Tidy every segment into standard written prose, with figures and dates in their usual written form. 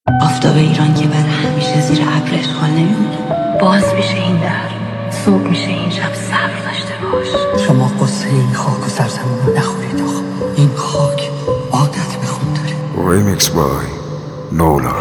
آفتاب ایران که بعد همیشه زیر ابر اشغال نمیمونه. باز میشه این در، صبح میشه این شب، صبر داشته باش. شما قصه این خاک و سرزمین رو نخورید آخ. این خاک عادت به خون داره. Remix by Nola.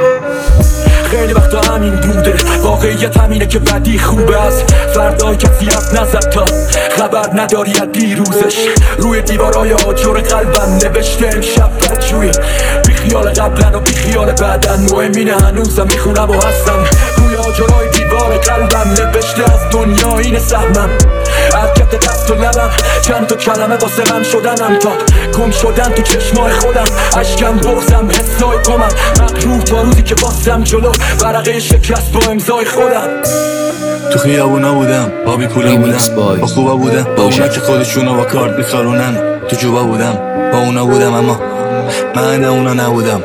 خیلی وقتا همین بوده، واقعیت همینه که بدی خوبه. از فردای کسی حرف نزد تا خبر نداری از دیروزش. روی دیوارای آجر قلبم نوشته امشب بدجویی، بی خیال قبلن و بی خیال بعدن. مهم اینه هنوزم میخونم و هستم. روی آجرهای دیوار قلبم نوشته از دنیا اینه سهمم. حرکت دست و لبم چند تا کلمه واسه من شدنم، تا گم شدن تو چشمای خودم. اشکم بغزم حسای گمم، مغرور تا روزی که باستم جلو ورقه شکست با امضای خودم. تو خیابونا بودم، آبی کوله بودم، با خوبا بودم، با اونا که خودشونو با کارت میخارونن. تو جوبا بودم، با اونا بودم، اما من اونا نبودم.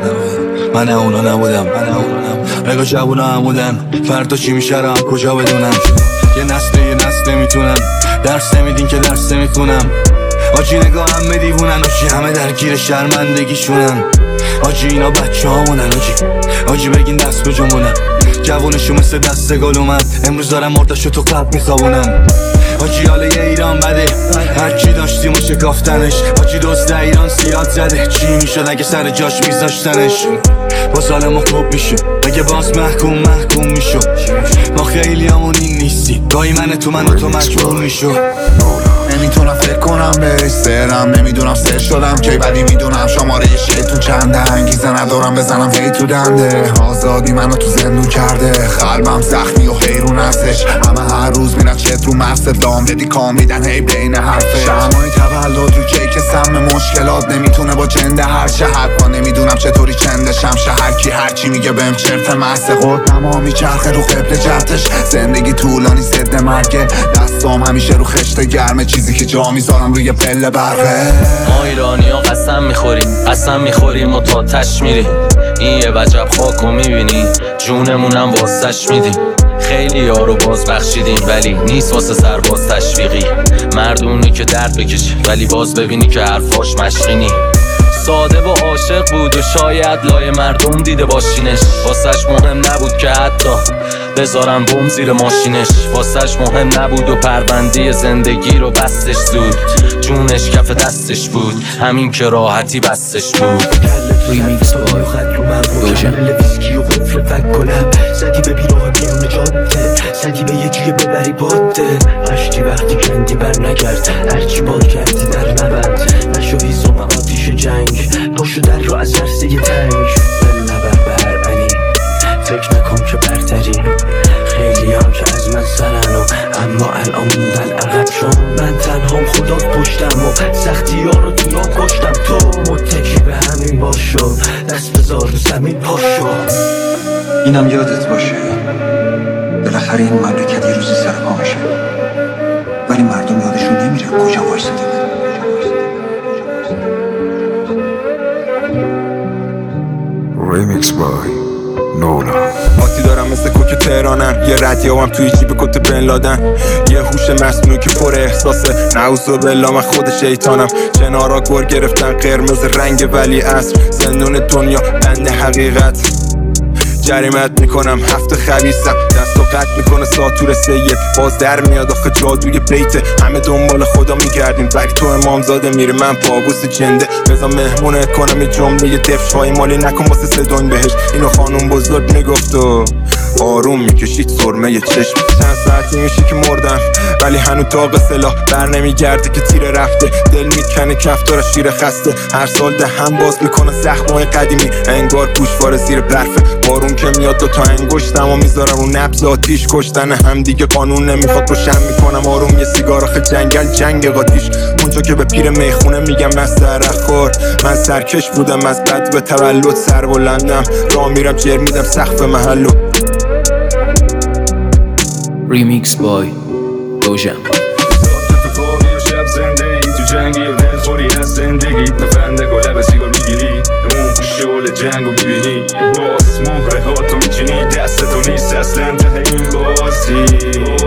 من اونا نبودم. نگاه جوونا هم بودن، فردا چی میشه رو هم کجا بدونم. یه نسل میتونن درس نمیدین که درس نمیخونم. آجی نگاه همه دیوونن، آجی همه درگیر شرمندگیشونن. آجی اینا بچه هامونن، آجی بگین دست به جنبونن. جوونشو مثل دست گل اومد، امروز دارم مرداشو تو قلب میخوابونن. آجی حاله یه ایران بده، هرچی داشتیم و شکافتنش. آجی دوست ایران سیاد زده، چی میشد اگه سر جاش میذاشتنش. با ظالم و خوب میشه اگه باز محکوم میشو. ما خیلی همون این نیستی، گاهی من تو مجبور میشو. نمیتونم فکر کنم بهش سرم، نمیدونم سر شدم که ولی میدونم شماره شیطون چنده. انگیزه ندارم بزنم هی تو دنده، آزادی منو تو زندون کرده. قلبم زخمی و حیرون ازش، همه هر روز میرن چت رو مست دام بدی کام میدن هی بین حرفه. شمای تولد رو کیک سم مشکلات نمیتونه با جنده هر چه حقا. نمیدونم چطوری چندشم شهر هرچی میگه بهم چرت مست. قدما میچرخه رو قبل جهتش، زندگی طولانی ضد مرگه. دستام همیشه رو خشت گرمه، چیزی که جا میذارم روی پله برقه. ما ایرانی ها قسم میخوریم و تا تش میریم. این یه وجب خاکو میبینی، جونمونم واسش میدیم. خیلی ها رو باز بخشیدیم ولی نیست واسه سرباز تشویقی. مردونی که درد بکشی ولی باز ببینی که حرفاش مشقینی. ساده و عاشق بود و شاید لای مردم دیده باشینش. واسش مهم نبود که حتی بذارن بم زیر ماشینش. واسش مهم نبود و پرونده زندگی رو بستش زود. جونش کف دستش بود، همین که راحتی بستش بود. ریمیکس با خط رو من رو کمل ویسکی و قفل فک و لب. زدی به بیراه بیرون جاده، زدی به یه جویه ببری باده. عشقی وقتی کندی بر نگرد، هرچی باد کردی در نبند. نشو هیزم آتیش جنگ، پاشو در رو از عرصه تنگ. بل نبر بر عنی، فکر نکن که برتری. خیلی هم که از من سرن و اما الان موندن عقب. چون من تنهام خدا پشتم و سختی ها رو تو راه کشتم. تو متکی به همین باشو، دست بذار رو زمین پاشو. اینم یادت باشه، بالاخره این مملکت یه روزی سر پا میشه، ولی مردم یادشون نمیره کجا وایساده. Remix by Nola. آتی دارم مثل کوک تهرانم، یه ردیابم توی جیب کت بن لادن. یه هوش مصنوعی که پر احساسه، نعوذ بالله من خود شیطانم. کنارا گر گرفتن قرمز رنگ ولی عصر. زندون دنیا بند حقیقت، جریمت میکنم هفته خبیثم. دستو قطع میکنه ساتور سیب، باز در میاد آخه جادوی بیته. همه دنبال خدا میگردیم ولی تو امامزاده میره، من پاگوس جنده. بذار مهمونت کنم یه جمله یه دفش های مالی نکن واسه صداین بهش. اینو خانوم بزرگ میگفت و آروم میکشید سرمه یه چشم. چند ساعتی میشه که مردم ولی هنو تاق سلاح بر نمیگرده که تیر رفته. دل میکنه کفتار شیر خسته، هر سال دهم باز میکنه زخمای قدیمی. انگار گوشوار زیر برفه، بارون که میاد دو تا انگشتم و میذارم رو نبض آتیش. کشتن هم دیگه قانون نمیخواد روشن میکنم آروم. یه سیگار آخه جنگ قاتیش. اونجا که به پیر میخونه میگم مسترخ خور. من سرکش بودم از بد به تولد، سر بلندم راه میرم جر میدم سقف محلو. ریمیکس بای دوژم. شب زنده ای تو جنگی و دلخوری از زندگی. نفنده و لب سیگار میگیری، اون شعل جنگو میبینی. باز مهره ها تو میچینی، دست تو نیست اصلا ته این بازی.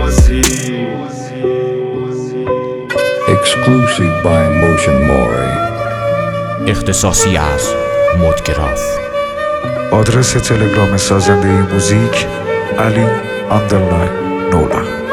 Exclusive by Motion Mori. اختصاصی از مدگراف. آدرس تلگرام سازنده موزیک علی _ نولا.